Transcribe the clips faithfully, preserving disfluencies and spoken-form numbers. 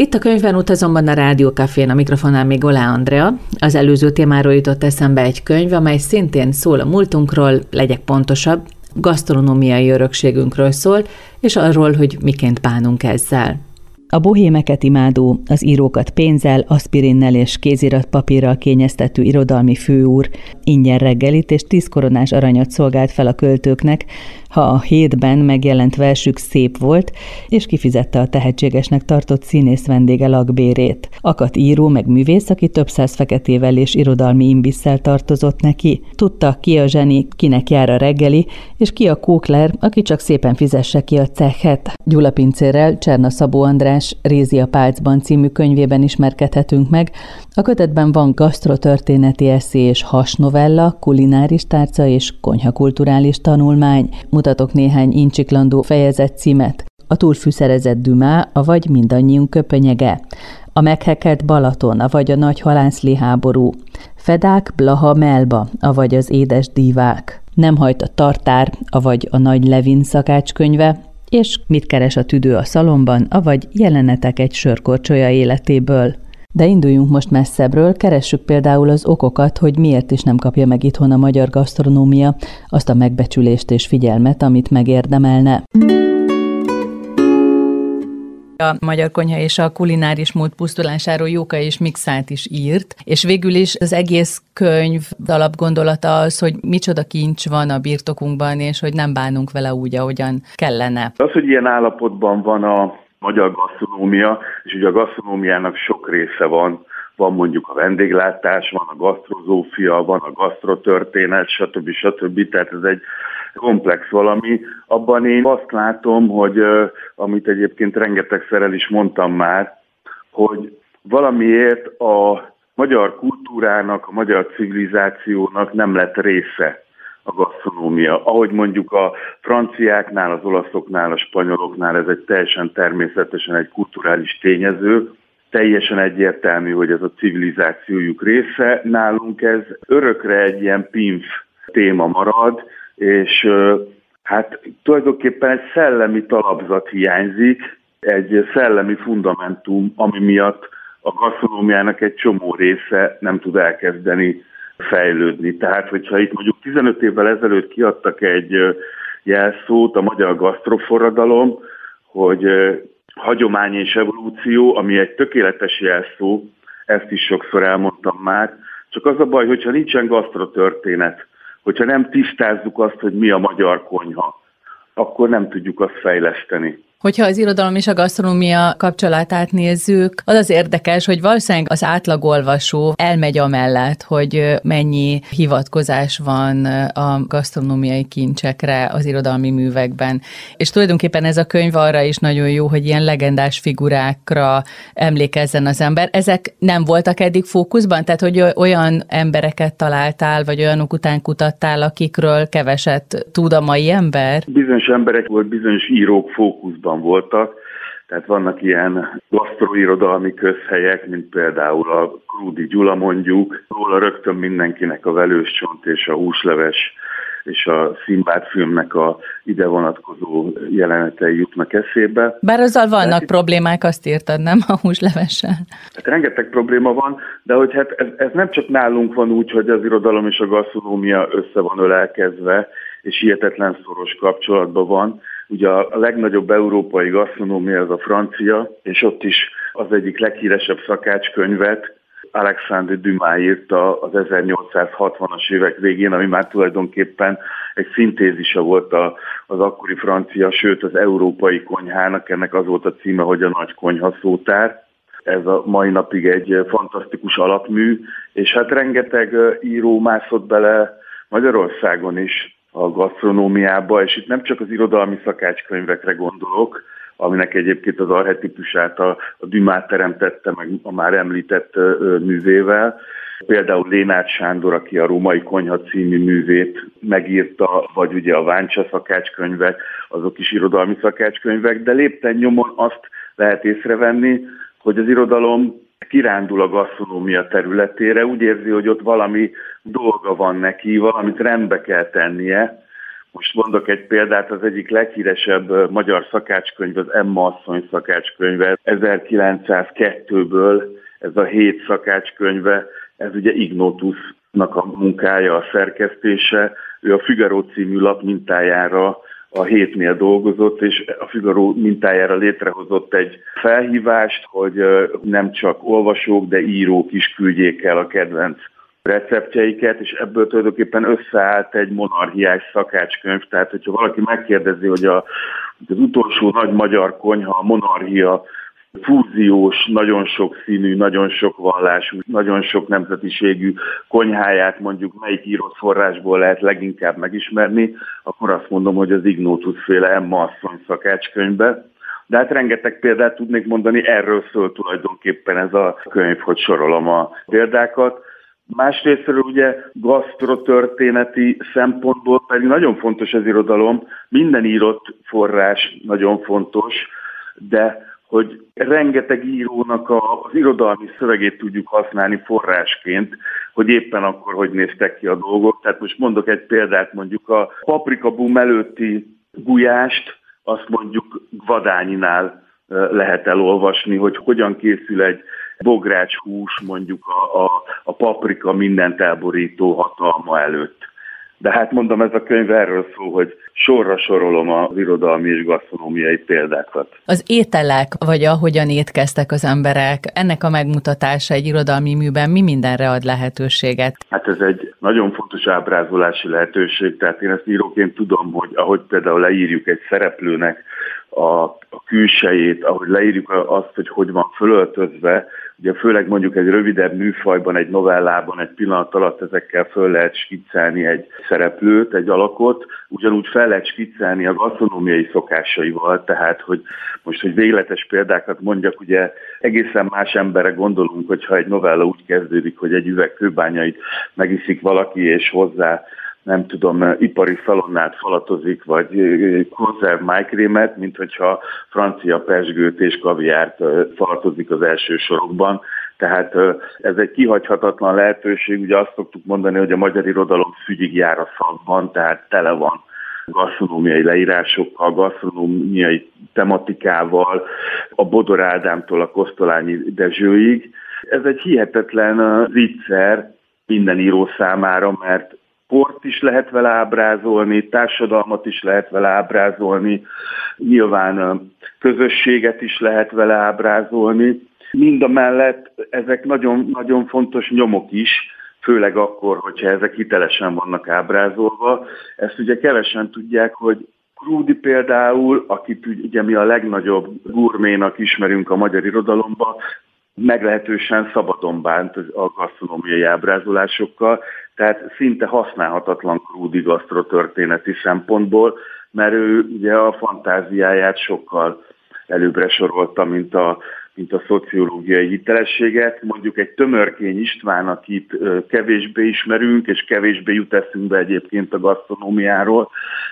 Itt a Könyvben út azonban a Rádiókafén, a mikrofonnál még Olá Andrea. Az előző témáról jutott eszembe egy könyv, amely szintén szól a múltunkról, legyek pontosabb, gasztronómiai örökségünkről szól, és arról, hogy miként bánunk ezzel. A bohémeket imádó, az írókat pénzzel, aszpirinnel és kéziratpapírral kényeztető irodalmi főúr ingyen reggelit és tíz koronás aranyat szolgált fel a költőknek, ha a hétben megjelent versük szép volt, és kifizette a tehetségesnek tartott színész vendége lakbérét. Akadt író meg művész, aki több száz feketével és irodalmi imbisszel tartozott neki. Tudta, ki a zseni, kinek jár a reggeli, és ki a kókler, aki csak szépen fizesse ki a cechet. Gyula pincérrel Cserna Szabó András Rézi a Pálcban című könyvében ismerkedhetünk meg. A kötetben van gasztrotörténeti esszé és hasnovella, kulináris tárca és konyhakulturális tanulmány. Mutatok néhány incsiklandó fejezet címet. A túlfűszerezett Dumas, avagy mindannyiunk köpönyege. A meghekelt Balaton, avagy a nagy halászli háború. Fedák, Blaha, Melba, avagy az édes dívák. Nem hajt a tartár, avagy a nagy Levin szakácskönyve, és mit keres a tüdő a szalomban, avagy jelenetek egy sörkorcsolya életéből. De induljunk most messzebbről, keressük például az okokat, hogy miért is nem kapja meg itthon a magyar gasztronómia azt a megbecsülést és figyelmet, amit megérdemelne. A magyar konyha és a kulináris mód pusztulásáról Jóka és Mikszát is írt, és végül is az egész könyv alapgondolata az, hogy micsoda kincs van a birtokunkban, és hogy nem bánunk vele úgy, ahogyan kellene. Az, hogy ilyen állapotban van a magyar gasztronómia, és ugye a gasztronómiának sok része van, van mondjuk a vendéglátás, van a gasztrozófia, van a gasztrotörténet, stb. stb. Tehát ez egy komplex valami. Abban én azt látom, hogy amit egyébként rengetegszer el is mondtam már, hogy valamiért a magyar kultúrának, a magyar civilizációnak nem lett része a gasztronómia. Ahogy mondjuk a franciáknál, az olaszoknál, a spanyoloknál ez egy teljesen természetesen egy kulturális tényező, teljesen egyértelmű, hogy ez a civilizációjuk része. Nálunk ez örökre egy ilyen pimf téma marad, és hát tulajdonképpen egy szellemi talapzat hiányzik, egy szellemi fundamentum, ami miatt a gasztronómiának egy csomó része nem tud elkezdeni fejlődni. Tehát, hogyha itt mondjuk tizenöt évvel ezelőtt kiadtak egy jelszót, a magyar gasztroforradalom, hogy hagyomány és evolúció, ami egy tökéletes jelszó, ezt is sokszor elmondtam már, csak az a baj, hogyha nincsen gasztrotörténet, hogyha nem tisztázzuk azt, hogy mi a magyar konyha, akkor nem tudjuk azt fejleszteni. Hogyha az irodalom és a gasztronómia kapcsolatát nézzük, az az érdekes, hogy valószínűleg az átlagolvasó elmegy amellett, hogy mennyi hivatkozás van a gasztronómiai kincsekre az irodalmi művekben. És tulajdonképpen ez a könyv arra is nagyon jó, hogy ilyen legendás figurákra emlékezzen az ember. Ezek nem voltak eddig fókuszban? Tehát, hogy olyan embereket találtál, vagy olyanok után kutattál, akikről keveset tud a mai ember? Bizonyos emberek volt, bizonyos írók fókuszban voltak, tehát vannak ilyen gasztroirodalmi közhelyek, mint például a Krúdy Gyula mondjuk, róla rögtön mindenkinek a velős csont és a húsleves és a Szimbád filmnek a ide vonatkozó jelenetei jutnak eszébe. Bár azzal vannak tehát, problémák, azt írtad, nem a húslevessel? Hát rengeteg probléma van, de hogy hát ez, ez nem csak nálunk van úgy, hogy az irodalom és a gasztronómia össze van ölelkezve, és hihetetlen szoros kapcsolatban van. Ugye a legnagyobb európai gasztronómia az a francia, és ott is az egyik leghíresebb szakácskönyvet Alexandre Dumas írta az ezernyolcszázhatvanas évek végén, ami már tulajdonképpen egy szintézise volt az akkori francia, sőt az európai konyhának, ennek az volt a címe, hogy a nagy konyha szótár. Ez a mai napig egy fantasztikus alapmű, és hát rengeteg író mászott bele Magyarországon is a gasztronómiába, és itt nem csak az irodalmi szakácskönyvekre gondolok, aminek egyébként az archetipusát a, a Dumas teremtette meg a már említett ö, művével. Például Lénárd Sándor, aki a Római Konyha című művét megírta, vagy ugye a Váncsa szakácskönyvek, azok is irodalmi szakácskönyvek, de lépten nyomon azt lehet észrevenni, hogy az irodalom kirándul a gasztronómia területére, úgy érzi, hogy ott valami dolga van neki, valamit rendbe kell tennie, Most mondok egy példát, az egyik leghíresebb magyar szakácskönyv, az Emma asszony szakácskönyve ezerkilencszázkettőből, ez a hét szakácskönyve, ez ugye Ignótusznak a munkája, a szerkesztése. Ő a Figaro című lap mintájára a hétnél dolgozott, és a Figaro mintájára létrehozott egy felhívást, hogy nem csak olvasók, de írók is küldjék el a kedvenc receptjeiket, és ebből tulajdonképpen összeállt egy monarchiás szakácskönyv. Tehát, hogyha valaki megkérdezi, hogy a, az utolsó nagy magyar konyha, a monarchia, fúziós, nagyon sok színű, nagyon sok vallású, nagyon sok nemzetiségű konyháját mondjuk melyik írott forrásból lehet leginkább megismerni, akkor azt mondom, hogy az Ignótusz-féle Emma asszony szakácskönyvbe. De hát rengeteg példát tudnék mondani, erről szól tulajdonképpen ez a könyv, hogy sorolom a példákat. Másrésztről ugye gasztrotörténeti szempontból pedig nagyon fontos az irodalom, minden írott forrás nagyon fontos, de hogy rengeteg írónak az irodalmi szövegét tudjuk használni forrásként, hogy éppen akkor hogy néztek ki a dolgok. Tehát most mondok egy példát, mondjuk a paprikabum előtti gulyást, azt mondjuk Vadányinál lehet elolvasni, hogy hogyan készül egy bogrács hús mondjuk a, a, a paprika mindent elborító hatalma előtt. De hát mondom, ez a könyv erről szól, hogy sorra sorolom az irodalmi és gasztronómiai példákat. Az ételek, vagy ahogyan étkeztek az emberek, ennek a megmutatása egy irodalmi műben mi mindenre ad lehetőséget? Hát ez egy nagyon fontos ábrázolási lehetőség, tehát én ezt íróként tudom, hogy ahogy például leírjuk egy szereplőnek a, a külsejét, ahogy leírjuk azt, hogy hogy van fölöltözve, ugye főleg mondjuk egy rövidebb műfajban, egy novellában egy pillanat alatt ezekkel föl lehet skiccelni egy szereplőt, egy alakot, ugyanúgy fel lehet skiccelni a gasztronómiai szokásaival, tehát hogy most, hogy végletes példákat mondjak, ugye egészen más emberre gondolunk, hogyha egy novella úgy kezdődik, hogy egy üveg kőbányait megiszik valaki, és hozzá nem tudom, ipari felonnát falatozik, vagy konzerv májkrémet, mint hogyha francia pezsgőt és kaviárt falatozik az első sorokban. Tehát ez egy kihagyhatatlan lehetőség, ugye azt szoktuk mondani, hogy a magyar irodalom szügyig jár a szakban, tehát tele van gasztronómiai leírásokkal, gasztronómiai tematikával, a Bodor Ádámtól a Kosztolányi Dezsőig. Ez egy hihetetlen viccer minden író számára, mert kort is lehet vele ábrázolni, társadalmat is lehet vele ábrázolni, nyilván közösséget is lehet vele ábrázolni. Mindamellett ezek nagyon, nagyon fontos nyomok is, főleg akkor, hogyha ezek hitelesen vannak ábrázolva. Ezt ugye kevesen tudják, hogy Krúdy például, akit ugye mi a legnagyobb gurménak ismerünk a magyar irodalomban, meglehetősen szabadon bánt a gasztronómiai ábrázolásokkal, tehát szinte használhatatlan Krúdy gasztrotörténeti szempontból, mert ő ugye a fantáziáját sokkal előbbre sorolta, mint a, mint a szociológiai hitelességet. Mondjuk egy Tömörkény István, akit kevésbé ismerünk, és kevésbé jut eszünkbe egyébként a gasztronómiáról,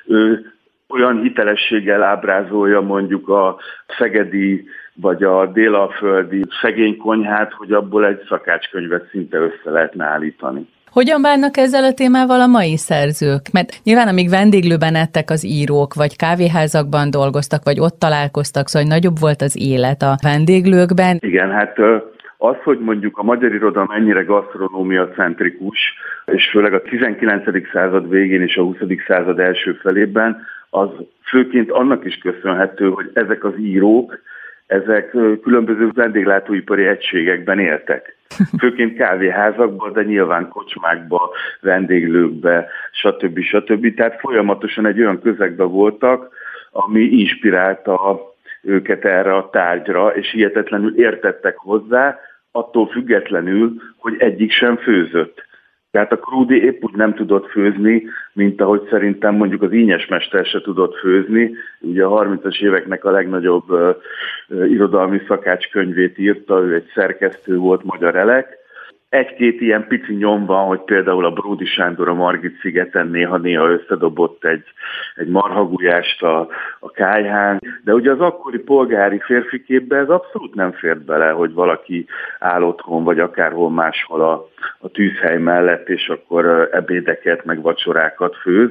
ő olyan hitelességgel ábrázolja mondjuk a szegedi vagy a délalföldi szegény konyhát, hogy abból egy szakácskönyvet szinte össze lehetne állítani. Hogyan bánnak ezzel a témával a mai szerzők? Mert nyilván amíg vendéglőben ettek az írók, vagy kávéházakban dolgoztak, vagy ott találkoztak, szóval nagyobb volt az élet a vendéglőkben. Igen, hát az, hogy mondjuk a magyar irodalom ennyire gasztronómia centrikus, és főleg a tizenkilencedik század végén és a huszadik század első felében, az főként annak is köszönhető, hogy ezek az írók, ezek különböző vendéglátóipari egységekben éltek. Főként kávéházakban, de nyilván kocsmákba, vendéglőkbe, stb. stb. Tehát folyamatosan egy olyan közegben voltak, ami inspirálta őket erre a tárgyra, és hihetetlenül értettek hozzá, attól függetlenül, hogy egyik sem főzött. Tehát a Krúdy épp úgy nem tudott főzni, mint ahogy szerintem mondjuk az Ínyes mester se tudott főzni. Ugye a harmincas éveknek a legnagyobb uh, uh, irodalmi szakácskönyvét írta, ő egy szerkesztő volt, Magyar Elek. Egy-két ilyen pici nyom van, hogy például a Bródy Sándor a Margit szigeten néha-néha összedobott egy, egy marhagulyást a, a kályhán, de ugye az akkori polgári férfiképbe ez abszolút nem fért bele, hogy valaki áll otthon, vagy akárhol máshol a, a tűzhely mellett, és akkor ebédeket, meg vacsorákat főz.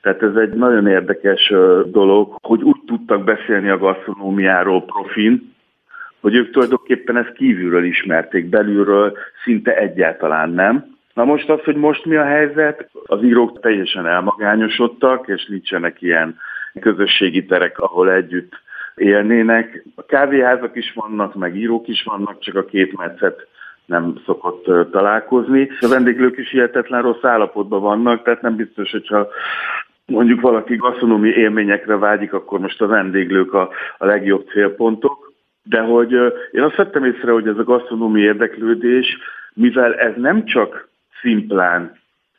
Tehát ez egy nagyon érdekes dolog, hogy úgy tudtak beszélni a gasztronómiáról profin, hogy ők tulajdonképpen ezt kívülről ismerték, belülről szinte egyáltalán nem. Na most az, hogy most mi a helyzet, az írók teljesen elmagányosodtak, és nincsenek ilyen közösségi terek, ahol együtt élnének. A kávéházak is vannak, meg írók is vannak, csak a két metszet nem szokott találkozni. A vendéglők is hihetetlen rossz állapotban vannak, tehát nem biztos, hogyha mondjuk valaki gasztronómiai élményekre vágyik, akkor most a vendéglők a, a legjobb célpontok. De hogy én azt vettem észre, hogy ez a gasztronómiai érdeklődés, mivel ez nem csak szimplán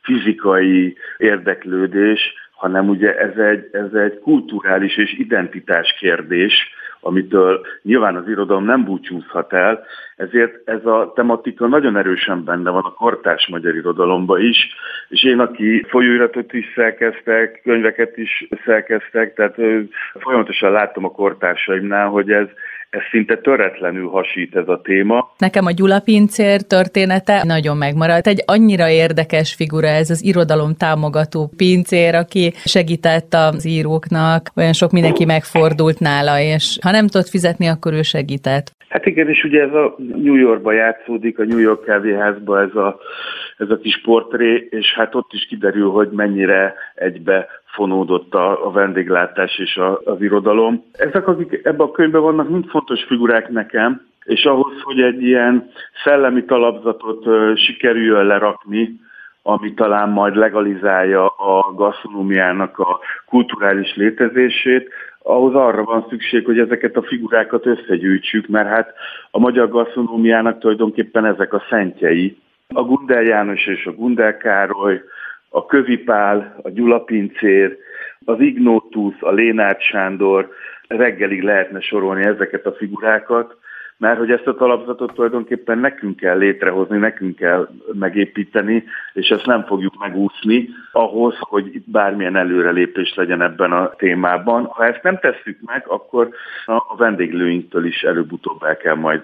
fizikai érdeklődés, hanem ugye ez egy, ez egy kulturális és identitás kérdés, amitől nyilván az irodalom nem búcsúzhat el, ezért ez a tematika nagyon erősen benne van a kortárs magyar irodalomban is, és én, aki folyóiratot is szerkeztek, könyveket is szerkeztek, tehát folyamatosan látom a kortársaimnál, hogy ez Ez szinte töretlenül hasít ez a téma. Nekem a Gyula pincér története nagyon megmaradt. Egy annyira érdekes figura ez az irodalom támogató pincér, aki segített az íróknak, olyan sok mindenki megfordult nála, és ha nem tudott fizetni, akkor ő segített. Hát igen, és ugye ez a New Yorkban játszódik, a New York kávéházban ez a, ez a kis portré, és hát ott is kiderül, hogy mennyire egybe fonódott a, a vendéglátás és a, az irodalom. Ezek, akik ebben a könyvben vannak, mind fontos figurák nekem, és ahhoz, hogy egy ilyen szellemi talapzatot uh, sikerüljön lerakni, ami talán majd legalizálja a gasztronómiának a kulturális létezését, ahhoz arra van szükség, hogy ezeket a figurákat összegyűjtsük, mert hát a magyar gasztronómiának tulajdonképpen ezek a szentjei. A Gundel János és a Gundel Károly, a Kövi Pál, a Gyula pincér, az Ignótusz, a Lénárd Sándor, reggelig lehetne sorolni ezeket a figurákat, mert hogy ezt a talapzatot tulajdonképpen nekünk kell létrehozni, nekünk kell megépíteni, és ezt nem fogjuk megúszni ahhoz, hogy itt bármilyen előrelépés legyen ebben a témában. Ha ezt nem tesszük meg, akkor a vendéglőinktől is előbb-utóbb el kell majd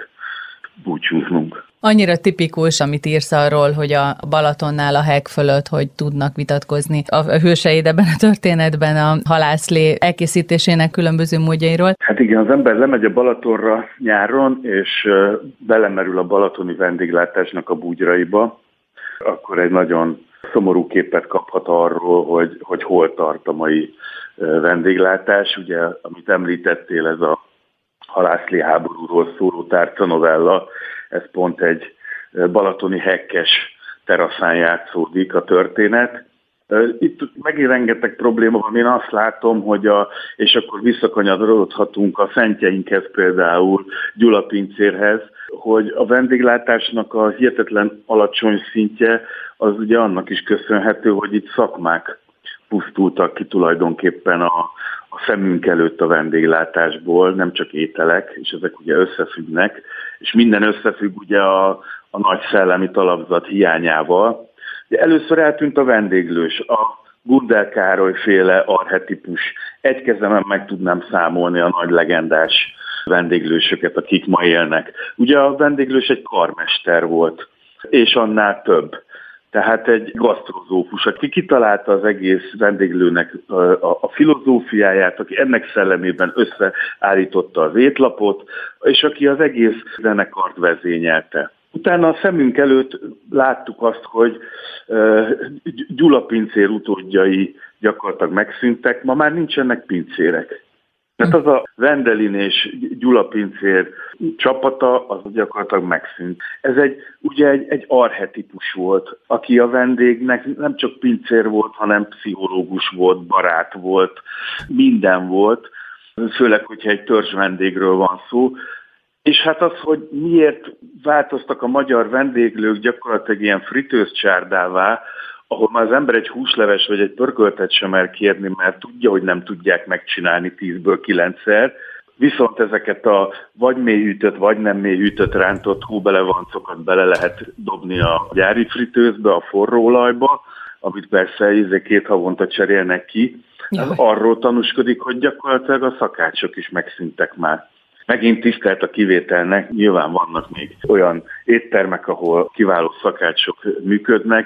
búcsúznunk. Annyira tipikus, amit írsz arról, hogy a Balatonnál a heg fölött, hogy tudnak vitatkozni a hőseid ebben a történetben a halászlé elkészítésének különböző módjairól. Hát igen, az ember lemegy a Balatonra nyáron, és belemerül a balatoni vendéglátásnak a búgyraiba, akkor egy nagyon szomorú képet kaphat arról, hogy, hogy hol tart a mai vendéglátás. Ugye, amit említettél, ez a halászlé háborúról szóló tárcanovella, ez pont egy balatoni hekkes teraszán játszódik a történet. Itt megint rengeteg probléma van, én azt látom, hogy a, és akkor visszakanyarodhatunk a szentjeinkhez például, Gyula pincérhez, hogy a vendéglátásnak a hihetetlen alacsony szintje az ugye annak is köszönhető, hogy itt szakmák pusztultak ki tulajdonképpen a, a szemünk előtt a vendéglátásból, nem csak ételek, és ezek ugye összefüggnek, és minden összefügg ugye a, a nagy szellemi talapzat hiányával. De először eltűnt a vendéglős, a Gundel Károly féle archetipus. Egy kezemen meg tudnám számolni a nagy legendás vendéglősöket, akik ma élnek. Ugye a vendéglős egy karmester volt, és annál több. Tehát egy gasztrozófus, aki kitalálta az egész vendéglőnek a, a, a filozófiáját, aki ennek szellemében összeállította az étlapot, és aki az egész zenekart vezényelte. Utána a szemünk előtt láttuk azt, hogy uh, Gyula pincér utódjai gyakorlatilag megszűntek, ma már nincsenek pincérek. Tehát az a Vendelin és Gyula pincér csapata, az gyakorlatilag megszűnt. Ez egy, ugye egy, egy archetipus volt, aki a vendégnek nem csak pincér volt, hanem pszichológus volt, barát volt, minden volt, főleg, hogyha egy törzs vendégről van szó. És hát az, hogy miért változtak a magyar vendéglők gyakorlatilag ilyen fritőzcsárdává, ahol már az ember egy húsleves vagy egy pörköltet sem mer kérni, mert tudja, hogy nem tudják megcsinálni tízből kilencszer, viszont ezeket a vagy mélyhűtött, vagy nem mélyhűtött rántott hóbelevancokat bele lehet dobni a gyári fritőzbe, a forró olajba, amit persze két havonta cserélnek ki. Ez arról tanúskodik, hogy gyakorlatilag a szakácsok is megszűntek már. Megint tisztelt a kivételnek, nyilván vannak még olyan éttermek, ahol kiváló szakácsok működnek,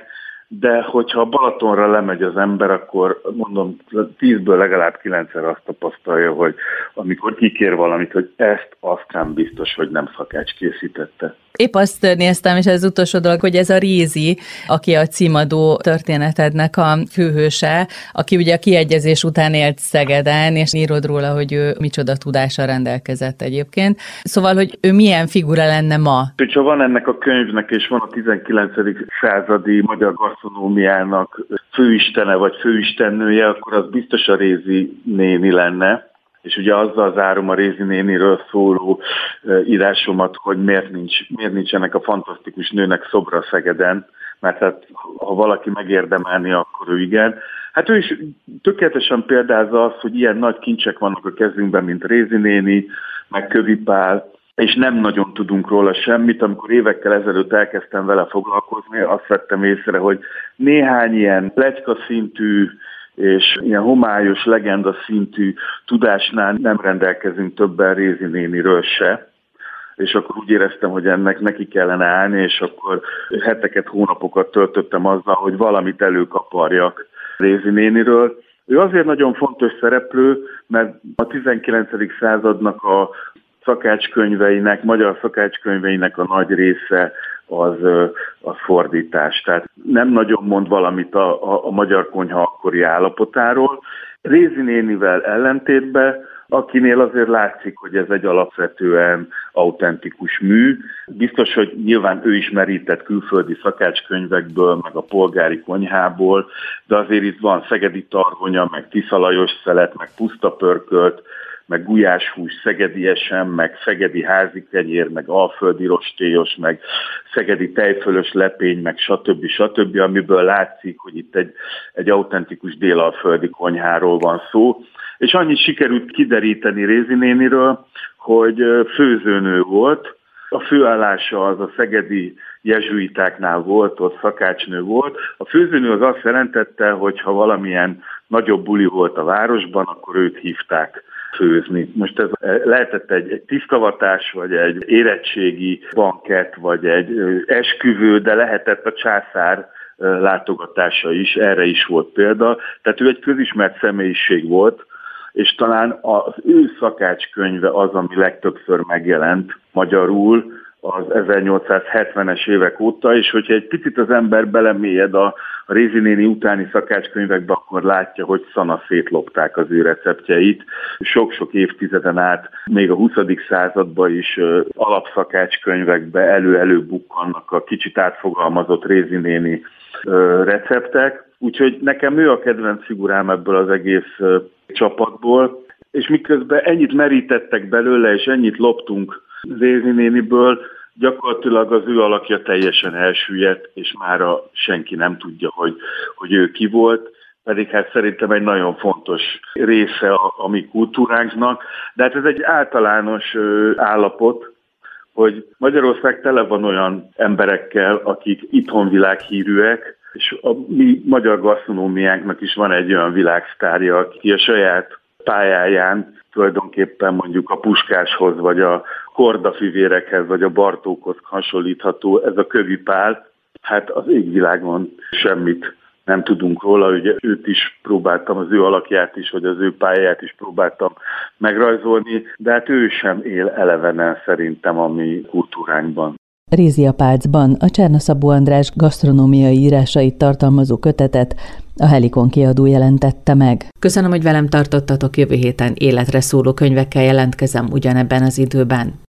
de hogyha a Balatonra lemegy az ember, akkor mondom, tízből legalább kilencszer azt tapasztalja, hogy amikor kikér valamit, hogy ezt azt nem biztos, hogy nem szakács készítette. Épp azt néztem, és ez az utolsó dolog, hogy ez a Rézi, aki a címadó történetednek a főhőse, aki ugye a kiegyezés után élt Szegeden, és írod róla, hogy ő micsoda tudással rendelkezett egyébként. Szóval, hogy ő milyen figura lenne ma? Ha van ennek a könyvnek, és van a tizenkilencedik századi magyar gasztronómiának főistene vagy főistennője, akkor az biztos a Rézi néni lenne. És ugye azzal zárom a Rézi néniről szóló írásomat, hogy miért, nincs, miért nincs ennek a fantasztikus nőnek szobra Szegeden, mert hát ha valaki megérdemelni, akkor ő igen. Hát ő is tökéletesen példázza azt, hogy ilyen nagy kincsek vannak a kezünkben, mint Rézi néni, meg Kövi Pál, és nem nagyon tudunk róla semmit. Amikor évekkel ezelőtt elkezdtem vele foglalkozni, azt vettem észre, hogy néhány ilyen pletyka szintű és ilyen homályos, legenda szintű tudásnál nem rendelkezünk többen Rézi néniről se, és akkor úgy éreztem, hogy ennek neki kellene állni, és akkor heteket, hónapokat töltöttem azzal, hogy valamit előkaparjak Rézi néniről. Ő azért nagyon fontos szereplő, mert a tizenkilencedik századnak a szakácskönyveinek, magyar szakácskönyveinek a nagy része az, az fordítás. Tehát nem nagyon mond valamit a, a, a magyar konyha akkori állapotáról. Rézi nénivel ellentétben, akinél azért látszik, hogy ez egy alapvetően autentikus mű. Biztos, hogy nyilván ő is merített külföldi szakácskönyvekből, meg a polgári konyhából, de azért itt van szegedi tarhonya, meg Tiszalajos szelet, meg pusztapörkölt, meg gulyáshús, szegedi esem, meg szegedi házikenyér, meg alföldi rostélyos, meg szegedi tejfölös lepény, meg stb. stb., amiből látszik, hogy itt egy, egy autentikus délalföldi konyháról van szó. És annyit sikerült kideríteni Rézi néniről, hogy főzőnő volt, a főállása az a szegedi jezsuitáknál volt, ott szakácsnő volt. A főzőnő az azt jelentette, hogy ha valamilyen nagyobb buli volt a városban, akkor őt hívták főzni. Most ez lehetett egy, egy tisztavatás, vagy egy érettségi bankett, vagy egy esküvő, de lehetett a császár látogatása is, erre is volt példa. Tehát ő egy közismert személyiség volt, és talán az ő szakácskönyve az, ami legtöbbször megjelent magyarul az ezernyolcszázhetvenes évek óta, és hogyha egy picit az ember belemélyed a Rézi néni utáni szakácskönyvekbe, akkor látja, hogy szana szétlopták az ő receptjeit. Sok-sok évtizeden át, még a huszadik században is alapszakácskönyvekbe elő-elő bukkannak a kicsit átfogalmazott Rézi néni receptek. Úgyhogy nekem ő a kedvenc figurám ebből az egész csapatból, és miközben ennyit merítettek belőle, és ennyit loptunk Rézi néniből, gyakorlatilag az ő alakja teljesen elsüllyedt, és mára senki nem tudja, hogy, hogy ő ki volt, pedig hát szerintem egy nagyon fontos része a, a mi kultúránknak, de hát ez egy általános állapot, hogy Magyarország tele van olyan emberekkel, akik itthon világhírűek, és a mi magyar gasztronómiánknak is van egy olyan világsztárja, aki a saját pályáján tulajdonképpen mondjuk a Puskáshoz, vagy a Korda-fivérekhez, vagy a Bartókhoz hasonlítható, ez a Kövi Pál. Hát az égvilágon semmit nem tudunk róla, ugye őt is próbáltam, az ő alakját is, vagy az ő pályáját is próbáltam megrajzolni, de hát ő sem él elevenen szerintem a mi kultúránkban. Rézi a Pálcban a Cserna Szabó András gasztronómiai írásait tartalmazó kötetet a Helikon kiadó jelentette meg. Köszönöm, hogy velem tartottatok, jövő héten életre szóló könyvekkel jelentkezem ugyanebben az időben.